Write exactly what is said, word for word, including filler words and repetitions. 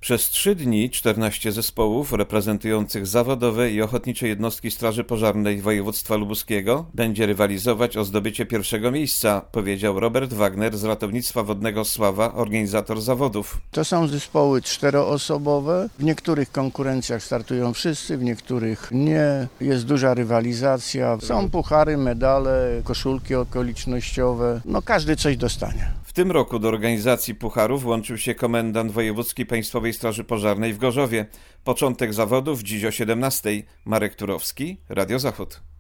Przez trzy dni czternaście zespołów reprezentujących zawodowe i ochotnicze jednostki Straży Pożarnej województwa lubuskiego będzie rywalizować o zdobycie pierwszego miejsca, powiedział Robert Wagner z Ratownictwa Wodnego Sława, organizator zawodów. To są zespoły czteroosobowe. W niektórych konkurencjach startują wszyscy, w niektórych nie. Jest duża rywalizacja. Są puchary, medale, koszulki okolicznościowe. No każdy coś dostanie. W tym roku do organizacji pucharów włączył się komendant wojewódzki Państwowej Straży Pożarnej w Gorzowie. Początek zawodów dziś o siedemnastej. Marek Turowski, Radio Zachód.